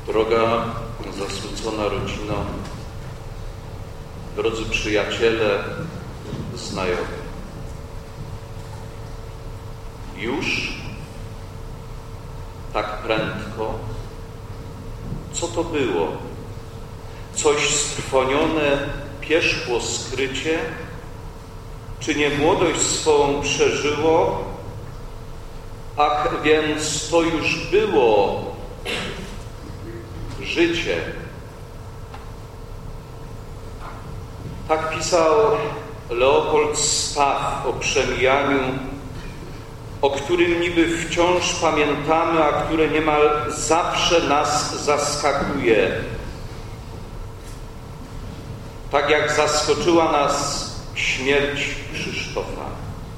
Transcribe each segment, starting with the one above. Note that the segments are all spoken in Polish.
Droga, zasmucona rodzino, drodzy przyjaciele, znajomi. Już tak prędko? Co to było? Coś strwonione, pierzchło skrycie? Czy nie młodość swą przeżyło? Ach, więc to już było życie. Tak pisał Leopold Staff o przemijaniu, o którym niby wciąż pamiętamy, a które niemal zawsze nas zaskakuje. Tak jak zaskoczyła nas śmierć Krzysztofa.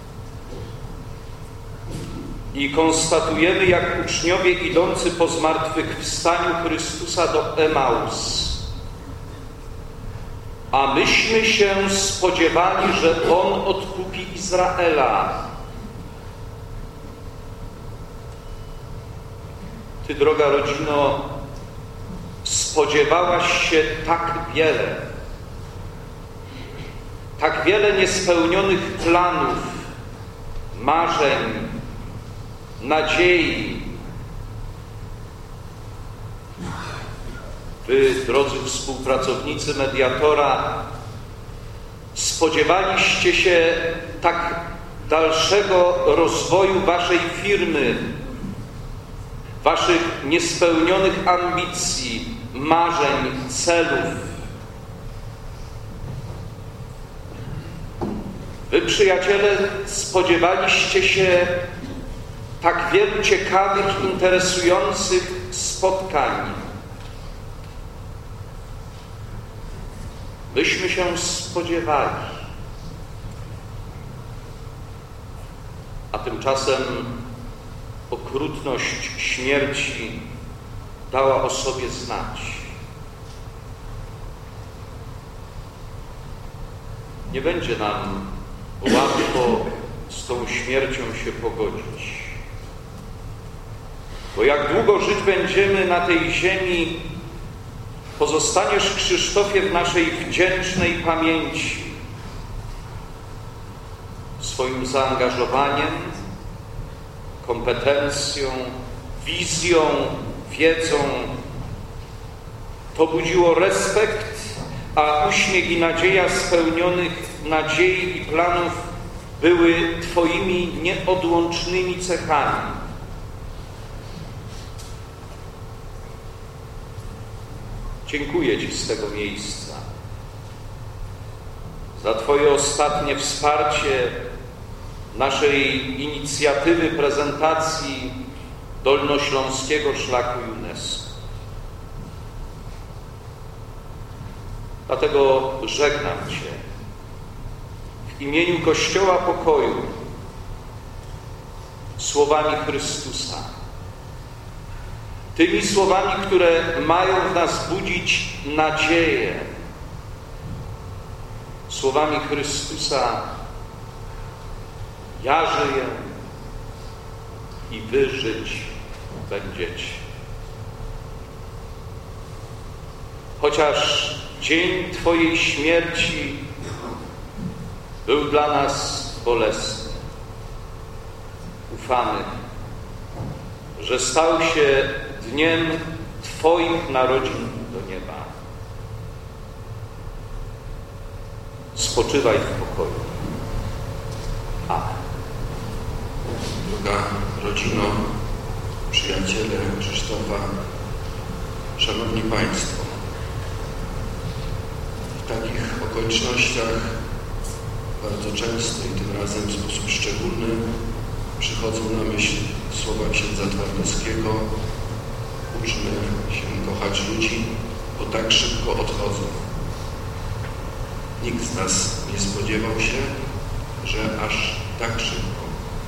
I konstatujemy, jak uczniowie idący po zmartwychwstaniu Chrystusa do Emaus. A myśmy się spodziewali, że On odkupi Izraela. Ty, droga rodzino, spodziewałaś się tak wiele niespełnionych planów, marzeń, nadziei. Wy, drodzy współpracownicy Mediatora, spodziewaliście się tak dalszego rozwoju waszej firmy, waszych niespełnionych ambicji, marzeń, celów. Wy, przyjaciele, spodziewaliście się tak wielu ciekawych, interesujących spotkań. Byśmy się spodziewali. A tymczasem okrutność śmierci dała o sobie znać. Nie będzie nam łatwo z tą śmiercią się pogodzić. Bo jak długo żyć będziemy na tej ziemi, pozostaniesz, Krzysztofie, w naszej wdzięcznej pamięci swoim zaangażowaniem, kompetencją, wizją, wiedzą. To budziło respekt, a uśmiech i nadzieja spełnionych nadziei i planów były Twoimi nieodłącznymi cechami. Dziękuję Ci z tego miejsca za Twoje ostatnie wsparcie naszej inicjatywy prezentacji Dolnośląskiego Szlaku UNESCO. Dlatego żegnam Cię w imieniu Kościoła Pokoju słowami Chrystusa. Tymi słowami, które mają w nas budzić nadzieję. Słowami Chrystusa: ja żyję i wy żyć będziecie. Chociaż dzień Twojej śmierci był dla nas bolesny, ufamy, że stał się dniem Twoich narodzin do nieba. Spoczywaj w pokoju. Amen. Droga rodzino, przyjaciele Krzysztofa, szanowni Państwo, w takich okolicznościach bardzo często i tym razem w sposób szczególny przychodzą na myśl słowa księdza Twardowskiego: uczmy się kochać ludzi, bo tak szybko odchodzą. Nikt z nas nie spodziewał się, że aż tak szybko.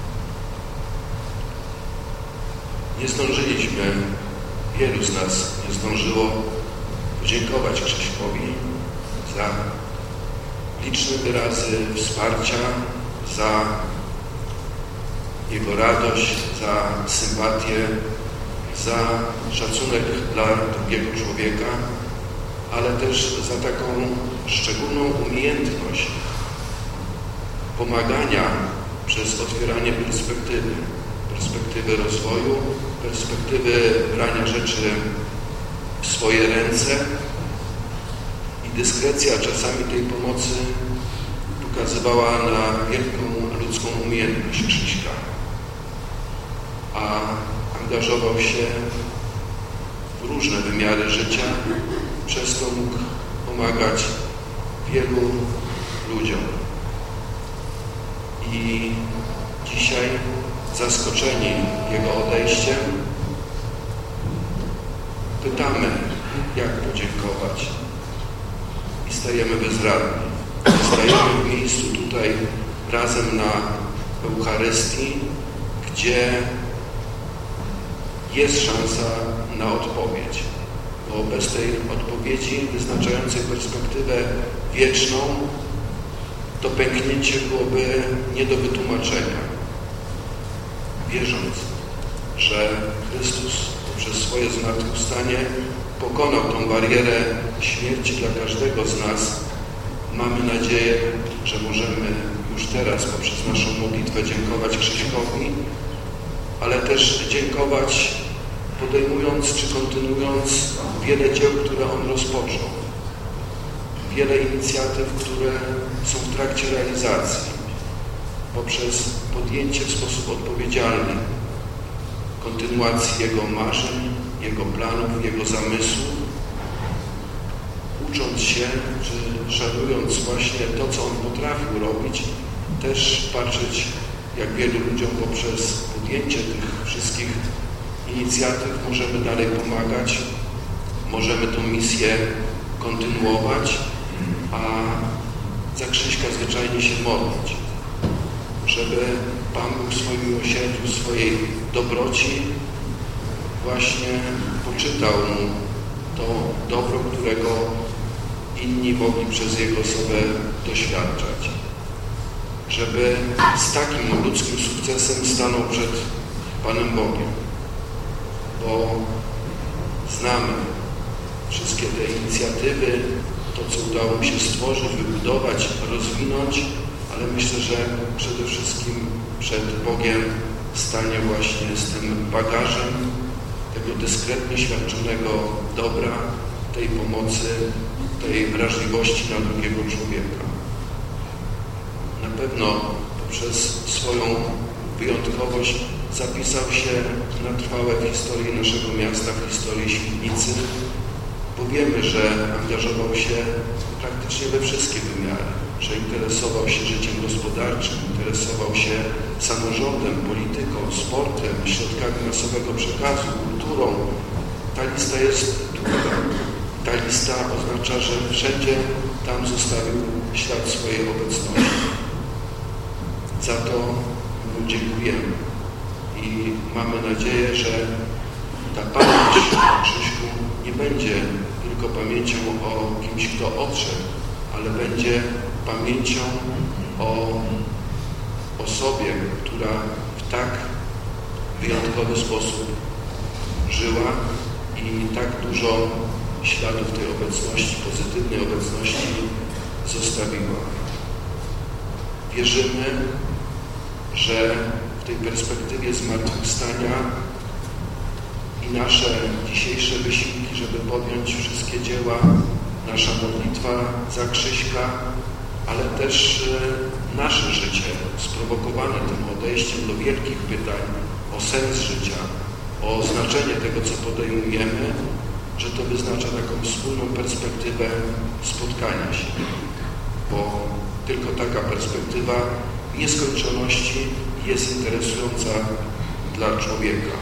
Nie zdążyliśmy, wielu z nas nie zdążyło podziękować Krzyśkowi za liczne wyrazy wsparcia, za jego radość, za sympatię za szacunek dla drugiego człowieka, ale też za taką szczególną umiejętność pomagania przez otwieranie perspektywy rozwoju, perspektywy brania rzeczy w swoje ręce i dyskrecja czasami tej pomocy pokazywała na wielką ludzką umiejętność Krzyśka, a angażował się w różne wymiary życia, przez to mógł pomagać wielu ludziom. I dzisiaj, zaskoczeni jego odejściem, pytamy, jak podziękować i stajemy bezradni. Stajemy w miejscu tutaj razem na Eucharystii, gdzie jest szansa na odpowiedź, bo bez tej odpowiedzi wyznaczającej perspektywę wieczną to pęknięcie byłoby nie do wytłumaczenia. Wierząc, że Chrystus poprzez swoje zmartwychwstanie pokonał tą barierę śmierci dla każdego z nas, mamy nadzieję, że możemy już teraz poprzez naszą modlitwę dziękować Krzyśkowi, ale też dziękować podejmując czy kontynuując wiele dzieł, które on rozpoczął. Wiele inicjatyw, które są w trakcie realizacji. Poprzez podjęcie w sposób odpowiedzialny kontynuacji jego marzeń, jego planów, jego zamysłów, ucząc się, czy szanując właśnie to, co on potrafił robić, też patrzeć, jak wielu ludziom poprzez podjęcie tych wszystkich inicjatyw możemy dalej pomagać, możemy tę misję kontynuować, a za Krzyśka zwyczajnie się modlić, żeby Pan Bóg w swoim miłosierdziu, w swojej dobroci właśnie poczytał mu to dobro, którego inni mogli przez jego osobę doświadczać. Żeby z takim ludzkim sukcesem stanął przed Panem Bogiem, bo znamy wszystkie te inicjatywy, to, co udało mu się stworzyć, wybudować, rozwinąć, ale myślę, że przede wszystkim przed Bogiem stanie właśnie z tym bagażem tego dyskretnie świadczonego dobra, tej pomocy, tej wrażliwości na drugiego człowieka. Na pewno poprzez swoją wyjątkowość zapisał się na trwałe w historii naszego miasta, w historii Świdnicy, bo wiemy, że angażował się praktycznie we wszystkie wymiary, że interesował się życiem gospodarczym, interesował się samorządem, polityką, sportem, środkami masowego przekazu, kulturą. Ta lista jest długa. Ta lista oznacza, że wszędzie tam zostawił ślad swojej obecności. Za to mu dziękujemy i mamy nadzieję, że ta pamięć o Krzyśku nie będzie tylko pamięcią o kimś, kto odszedł, ale będzie pamięcią o osobie, która w tak wyjątkowy sposób żyła i tak dużo śladów tej obecności, pozytywnej obecności zostawiła. Wierzymy, że w tej perspektywie zmartwychwstania i nasze dzisiejsze wysiłki, żeby podjąć wszystkie dzieła, nasza modlitwa za Krzyśka, ale też nasze życie sprowokowane tym odejściem do wielkich pytań o sens życia, o znaczenie tego, co podejmujemy, że to wyznacza taką wspólną perspektywę spotkania się, bo tylko taka perspektywa nieskończoności jest interesująca dla człowieka.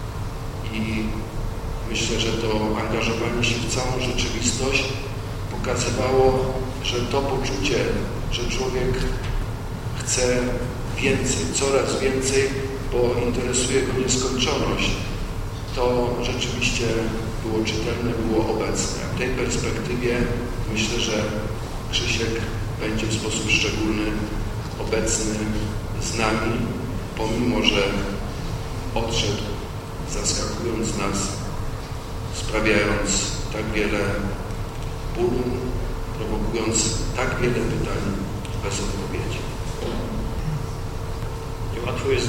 I myślę, że to angażowanie się w całą rzeczywistość pokazywało, że to poczucie, że człowiek chce więcej, coraz więcej, bo interesuje go nieskończoność, to rzeczywiście było czytelne, było obecne. W tej perspektywie myślę, że Krzysiek będzie w sposób szczególny obecny z nami, pomimo że odszedł zaskakując nas, sprawiając tak wiele bólu, prowokując tak wiele pytań bez odpowiedzi. Niełatwo jest